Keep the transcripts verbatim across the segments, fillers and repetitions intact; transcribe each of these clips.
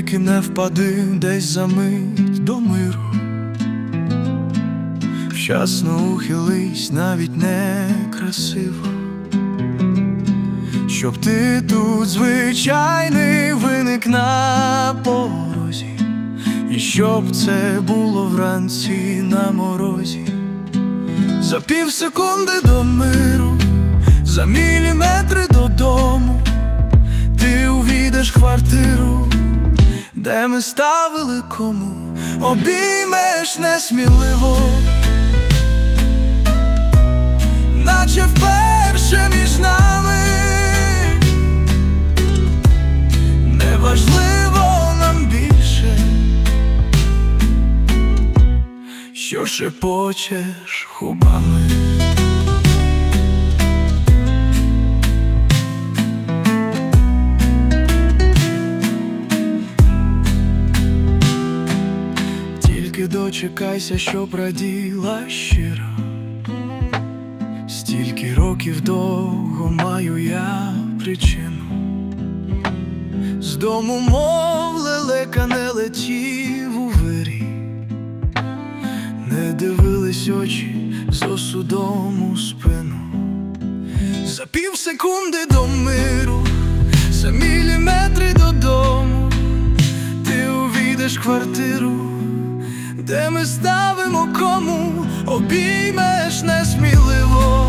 тільки не впади десь за мить до миру. Вчасно ухились, навіть не красиво, щоб ти тут звичайний виник на порозі, і щоб це було вранці на морозі. За пів секунди до миру, за міліметри додому, ти увійдеш в квартиру, де ми ставили кому, обіймеш несміливо, наче вперше між нами. Неважливо нам більше, що шепочеш губами. Тільки дочекайся, щоб раділа щиро. Стільки років довго маю я причину. З дому, мов лелека, не летів у вирій, не дивились очі з осудом у спину. За пів секунди до миру, за міліметри додому, ти увійдеш в квартиру, де ми ставимо кому, обіймеш несміливо,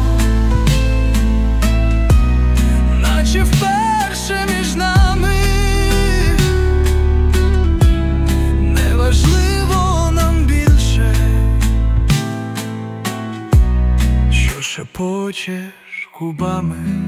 наче вперше між нами. Неважливо нам більше, що шепочеш губами.